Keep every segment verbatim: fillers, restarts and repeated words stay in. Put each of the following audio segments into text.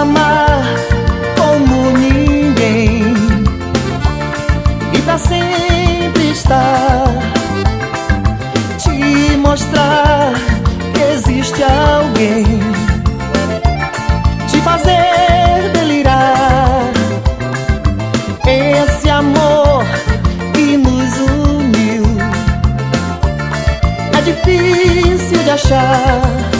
amar como ninguém e pra sempre estar, te mostrar que existe alguém, te fazer delirar. Esse amor que nos uniu é difícil de achar.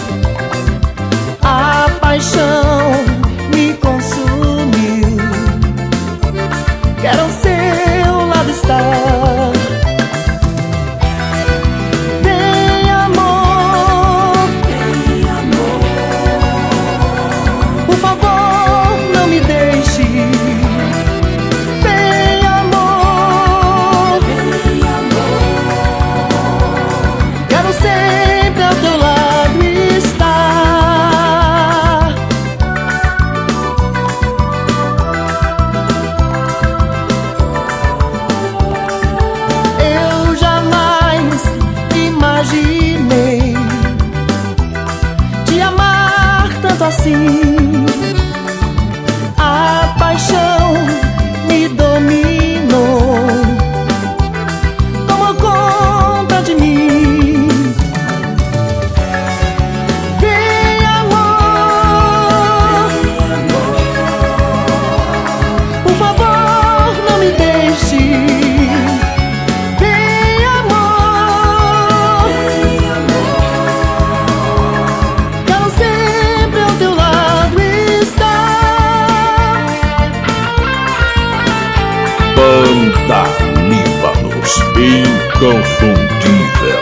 A paixão me consumiu, quero ao seu lado estar. Vem amor, vem amor, por favor não me deixe. Vem amor, vem amor, quero sempre ao teu lado estar. Eu jamais imaginei te amar tanto assim. A paixão me dominou, tomou conta de mim. Vem amor, por favor não me deixe. Vem amor, quero sempre ao teu lado estar. Banda Líbanos, inconfundível.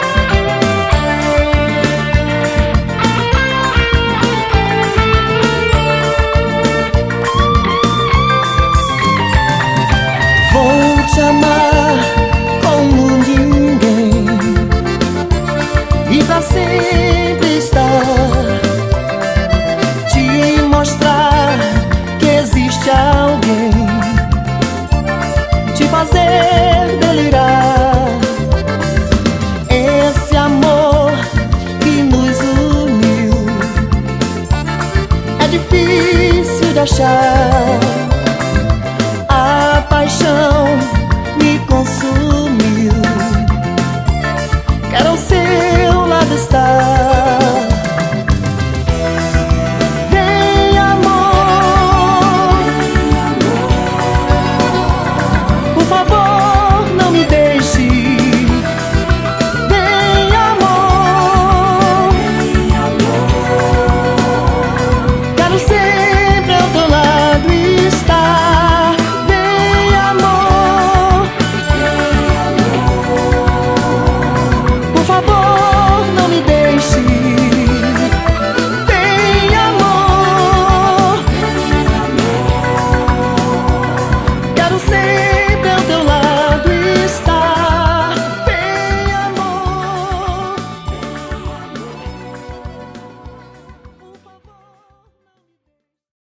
Vou te amar como ninguém e pra sempre estar, te mostrar que existe alguém, te fazer